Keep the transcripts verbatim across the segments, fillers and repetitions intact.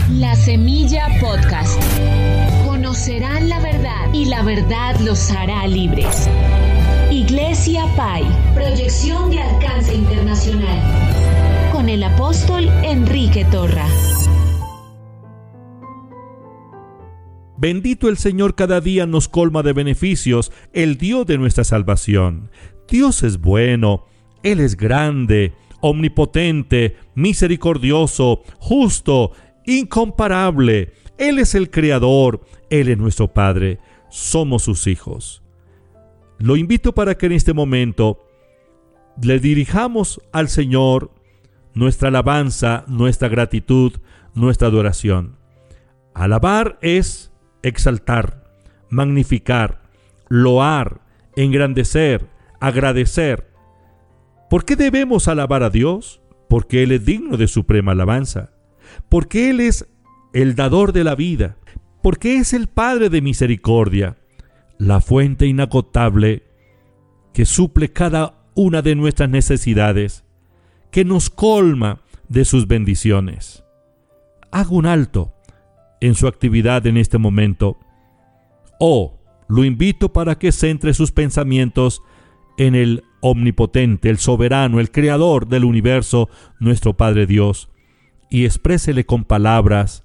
La Semilla Podcast. Conocerán la verdad y la verdad los hará libres. Iglesia Pai. Proyección de alcance internacional. Con el apóstol Enrique Torra. Bendito el Señor, cada día nos colma de beneficios, el Dios de nuestra salvación. Dios es bueno, Él es grande, omnipotente, misericordioso, justo, incomparable. Él es el Creador, Él es nuestro Padre, somos sus hijos. Lo invito para que en este momento le dirijamos al Señor nuestra alabanza, nuestra gratitud, nuestra adoración. Alabar es exaltar, magnificar, loar, engrandecer, agradecer. ¿Por qué debemos alabar a Dios? Porque Él es digno de suprema alabanza. Porque Él es el dador de la vida. Porque es el Padre de misericordia, la fuente inagotable que suple cada una de nuestras necesidades, que nos colma de sus bendiciones. Haga un alto en su actividad en este momento, o lo invito para que centre sus pensamientos en el omnipotente, el soberano, el creador del universo, nuestro Padre Dios, y exprésele con palabras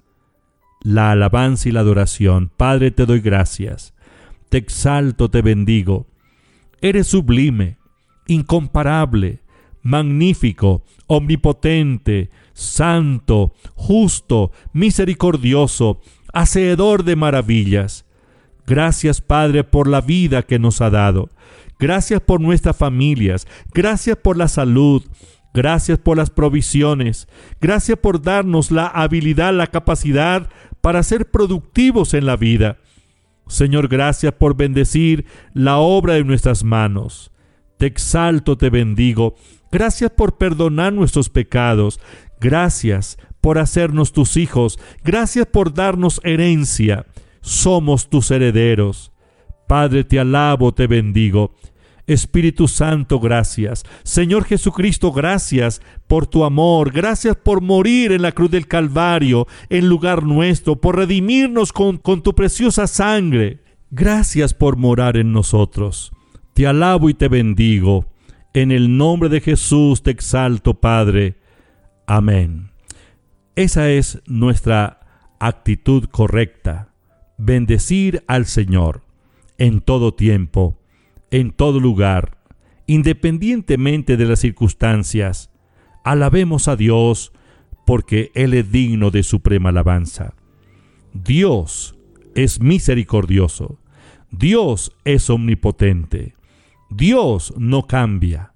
la alabanza y la adoración. Padre, te doy gracias, te exalto, te bendigo. Eres sublime, incomparable, magnífico, omnipotente, santo, justo, misericordioso, hacedor de maravillas. Gracias, Padre, por la vida que nos ha dado. Gracias por nuestras familias. Gracias por la salud. Gracias por las provisiones. Gracias por darnos la habilidad, la capacidad para ser productivos en la vida. Señor, gracias por bendecir la obra de nuestras manos. Te exalto, te bendigo. Gracias por perdonar nuestros pecados. Gracias por hacernos tus hijos. Gracias por darnos herencia. Somos tus herederos. Padre, te alabo, te bendigo. Espíritu Santo, gracias. Señor Jesucristo, gracias por tu amor. Gracias por morir en la cruz del Calvario, en lugar nuestro, por redimirnos con, con tu preciosa sangre. Gracias por morar en nosotros. Te alabo y te bendigo. En el nombre de Jesús te exalto, Padre. Amén. Esa es nuestra actitud correcta. Bendecir al Señor en todo tiempo, en todo lugar, independientemente de las circunstancias. Alabemos a Dios porque Él es digno de suprema alabanza. Dios es misericordioso. Dios es omnipotente. Dios no cambia.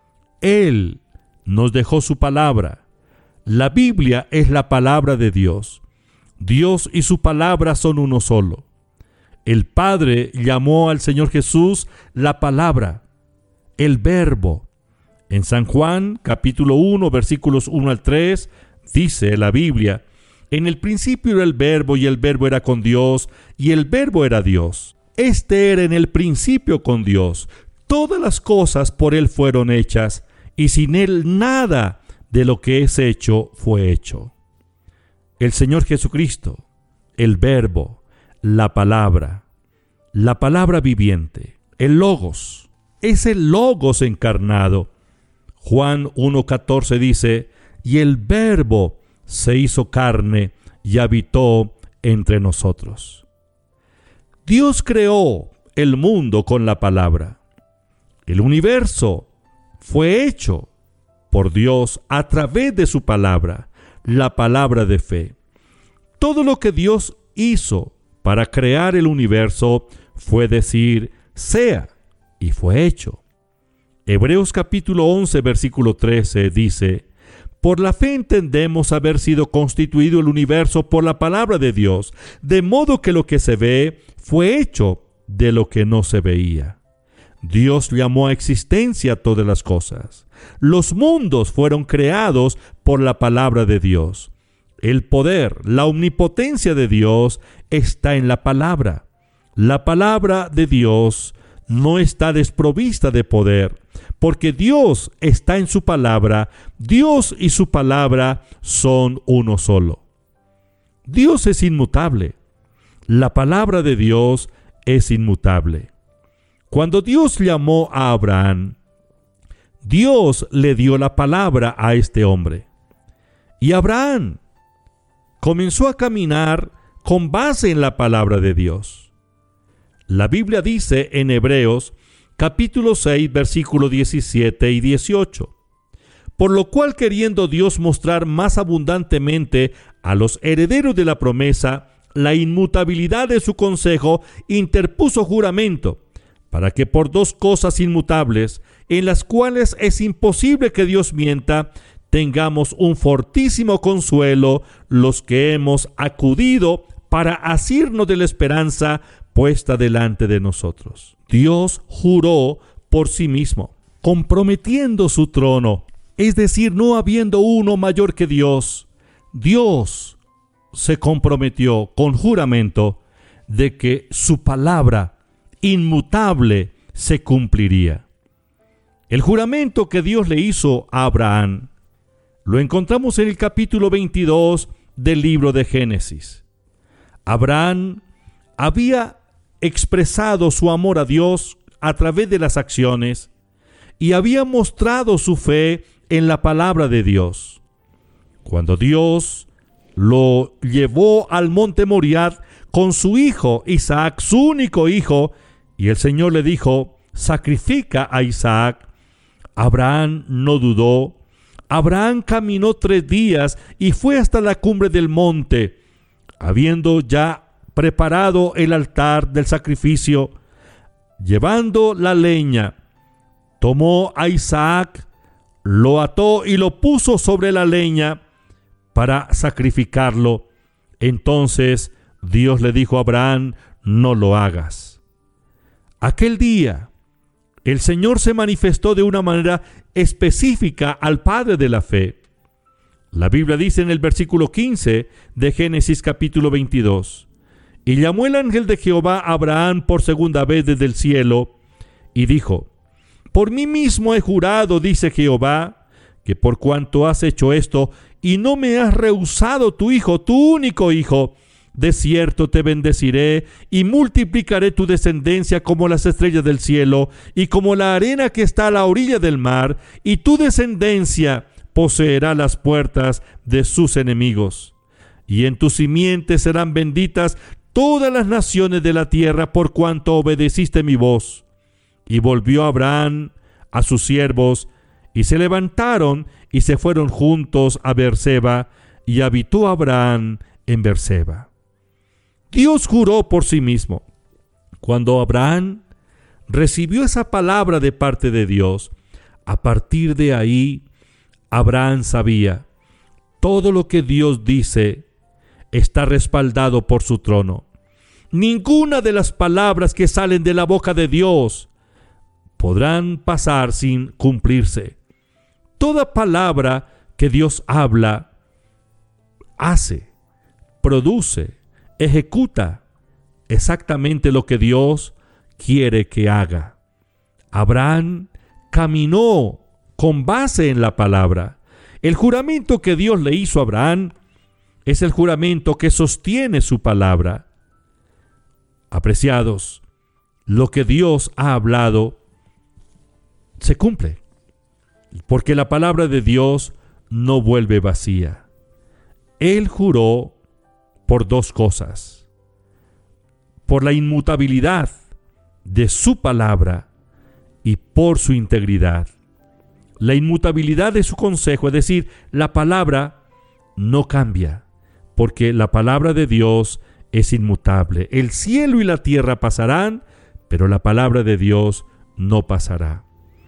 Él nos dejó su palabra. La Biblia es la palabra de Dios. Dios y su palabra son uno solo. El Padre llamó al Señor Jesús la palabra, el verbo. En San Juan, capítulo uno, versículos uno al tres, dice la Biblia: en el principio era el verbo, y el verbo era con Dios, y el verbo era Dios. Este era en el principio con Dios. Todas las cosas por Él fueron hechas, y sin Él nada de lo que es hecho fue hecho. El Señor Jesucristo, el verbo, la palabra, la palabra viviente, el Logos, es el Logos encarnado. Juan uno catorce dice: y el verbo se hizo carne y habitó entre nosotros. Dios creó el mundo con la palabra. El universo fue hecho por Dios a través de su palabra, la palabra de fe. Todo lo que Dios hizo para crear el universo fue decir: sea, y fue hecho. Hebreos capítulo once, versículo trece dice: por la fe entendemos haber sido constituido el universo por la palabra de Dios, de modo que lo que se ve fue hecho de lo que no se veía. Dios llamó a existencia todas las cosas. Los mundos fueron creados por la palabra de Dios. El poder, la omnipotencia de Dios está en la palabra. La palabra de Dios no está desprovista de poder, porque Dios está en su palabra. Dios y su palabra son uno solo. Dios es inmutable. La palabra de Dios es inmutable. Cuando Dios llamó a Abraham, Dios le dio la palabra a este hombre. Y Abraham comenzó a caminar con base en la palabra de Dios. La Biblia dice en Hebreos capítulo seis, versículos diecisiete y dieciocho: por lo cual, queriendo Dios mostrar más abundantemente a los herederos de la promesa la inmutabilidad de su consejo, interpuso juramento, para que por dos cosas inmutables, en las cuales es imposible que Dios mienta, tengamos un fortísimo consuelo los que hemos acudido para asirnos de la esperanza puesta delante de nosotros. Dios juró por sí mismo, comprometiendo su trono, es decir, no habiendo uno mayor que Dios. Dios se comprometió con juramento de que su palabra inmutable se cumpliría. El juramento que Dios le hizo a Abraham lo encontramos en el capítulo veintidós del libro de Génesis. Abraham había expresado su amor a Dios a través de las acciones y había mostrado su fe en la palabra de Dios. Cuando Dios lo llevó al monte Moriah con su hijo Isaac, su único hijo, y el Señor le dijo: sacrifica a Isaac, Abraham no dudó. Abraham caminó tres días y fue hasta la cumbre del monte, habiendo ya preparado el altar del sacrificio. Llevando la leña, tomó a Isaac, lo ató y lo puso sobre la leña para sacrificarlo. Entonces Dios le dijo a Abraham: no lo hagas. Aquel día el Señor se manifestó de una manera específica al padre de la fe. La Biblia dice en el versículo quince de Génesis capítulo veintidós: y llamó el ángel de Jehová a Abraham por segunda vez desde el cielo, y dijo: por mí mismo he jurado, dice Jehová, que por cuanto has hecho esto, y no me has rehusado tu hijo, tu único hijo, de cierto te bendeciré, y multiplicaré tu descendencia como las estrellas del cielo, y como la arena que está a la orilla del mar, y tu descendencia poseerá las puertas de sus enemigos. Y en tu simiente serán benditas todas las naciones de la tierra, por cuanto obedeciste mi voz. Y volvió Abraham a sus siervos, y se levantaron y se fueron juntos a Beerseba, y habitó Abraham en Beerseba. Dios juró por sí mismo. Cuando Abraham recibió esa palabra de parte de Dios, a partir de ahí, Abraham sabía: todo lo que Dios dice está respaldado por su trono. Ninguna de las palabras que salen de la boca de Dios podrán pasar sin cumplirse. Toda palabra que Dios habla, hace, produce, ejecuta exactamente lo que Dios quiere que haga. Abraham caminó con base en la palabra. El juramento que Dios le hizo a Abraham es el juramento que sostiene su palabra. Apreciados, lo que Dios ha hablado se cumple, porque la palabra de Dios no vuelve vacía. Él juró por dos cosas: por la inmutabilidad de su palabra y por su integridad. La inmutabilidad de su consejo, es decir, la palabra no cambia, porque la palabra de Dios es inmutable. El cielo y la tierra pasarán, pero la palabra de Dios no pasará.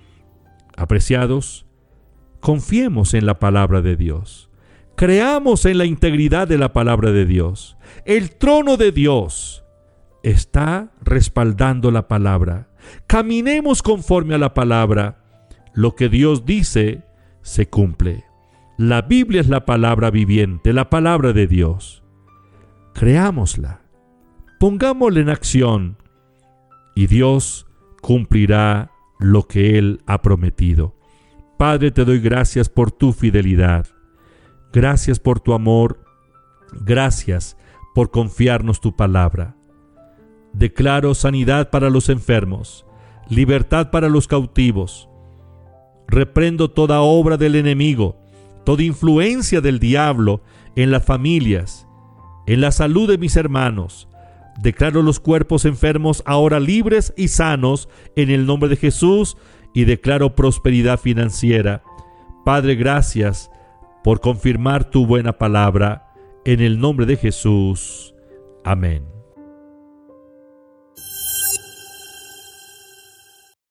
Apreciados, confiemos en la palabra de Dios. Creamos en la integridad de la palabra de Dios. El trono de Dios está respaldando la palabra. Caminemos conforme a la palabra. Lo que Dios dice se cumple. La Biblia es la palabra viviente, la palabra de Dios. Creámosla, pongámosla en acción, y Dios cumplirá lo que Él ha prometido. Padre, te doy gracias por tu fidelidad. Gracias por tu amor. Gracias por confiarnos tu palabra. Declaro sanidad para los enfermos, libertad para los cautivos. Reprendo toda obra del enemigo, toda influencia del diablo en las familias, en la salud de mis hermanos. Declaro los cuerpos enfermos ahora libres y sanos en el nombre de Jesús y declaro prosperidad financiera. Padre, gracias por confirmar tu buena palabra en el nombre de Jesús. Amén.